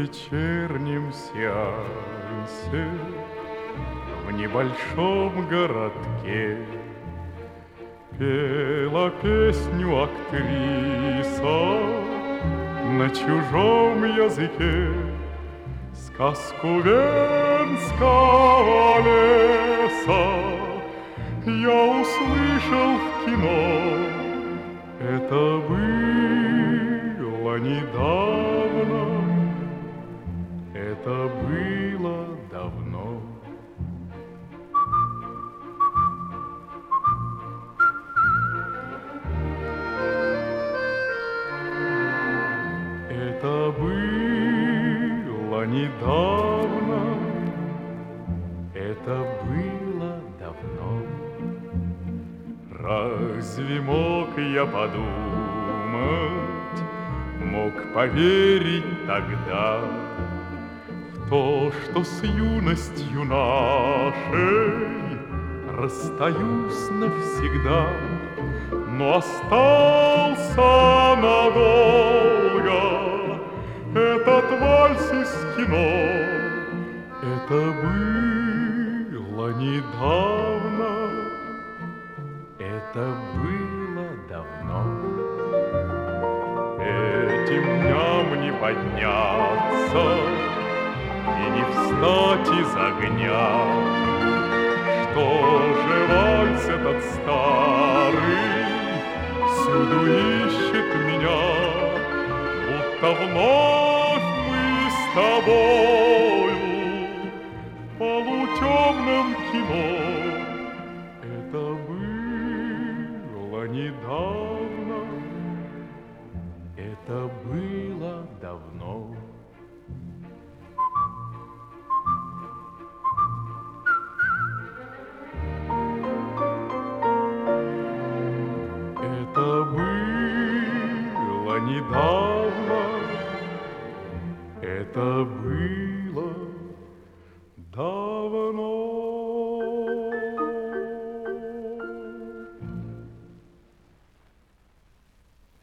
вечернем сеансе в небольшом городке пела песню актриса на чужом языке, сказку Венского леса я услышал в кино. Это было недавно, это было давно. Это было недавно, это было давно. Разве мог я подумать, мог поверить тогда в то, что с юностью нашей расстаюсь навсегда, но остался надолго этот вальс из кино. Это было недавно, это было давно. Этим дням не подняться и не встать из огня. Что же вальс этот старый всюду ищет меня, будто вновь мы с тобою в полутемном кино. Это было недавно, это было давно. Это было недавно, это было давно.